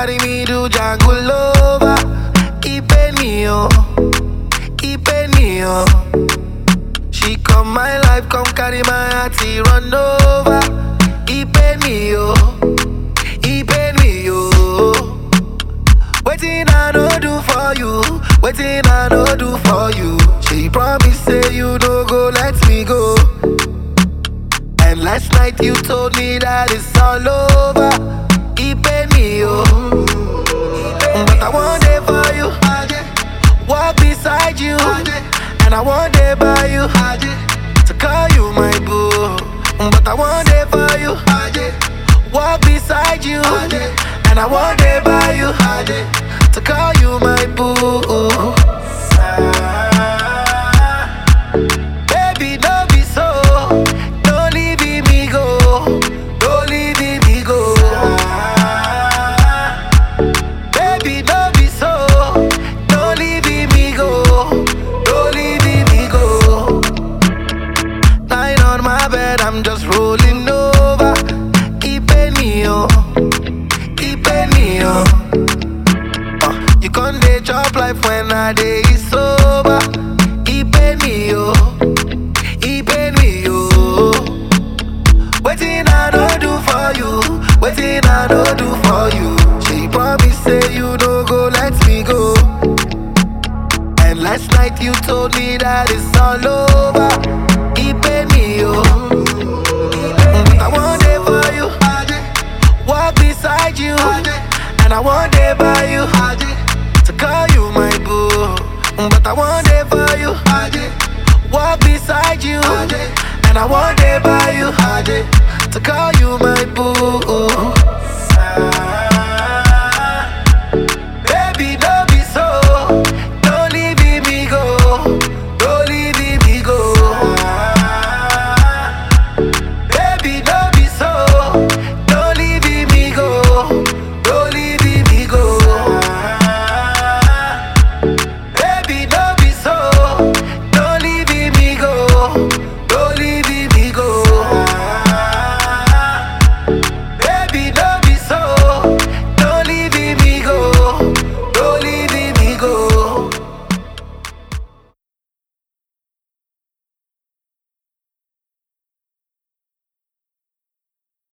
carry me to jungle over. Keep it me, oh, keep it me, oh. She come my life, come carry my heart, he run over. Keep it me, oh, keep it me, oh. Waiting I no do for you, waiting I no do for you. She promise say you no go let me go. And last night you told me that it's all over. Keep it me, oh. But I want it for you, walk beside you. And I want it by you, to call you my boo. But I want it for you, walk beside you. And I want it by you, to call you my boo. Baby, don't be so, don't leave me go, don't leave me go. Baby, don't be so, don't leave me go, don't leave me go. Lying on my bed, I'm just rolling over. Keep it me, oh, keep it me, oh. You can't dey chop life when I dey sober. Keep it me, oh, keep it me, oh. Waiting I no do for you, waiting I no do for you. She promise say you no go let me go. And last night you told me that it's all over. Keep it me, oh. But I want it for you, walk beside you. And I want it by you, to call you my boo. But I want it for you, walk beside you. And I want it by you, to call you my boo.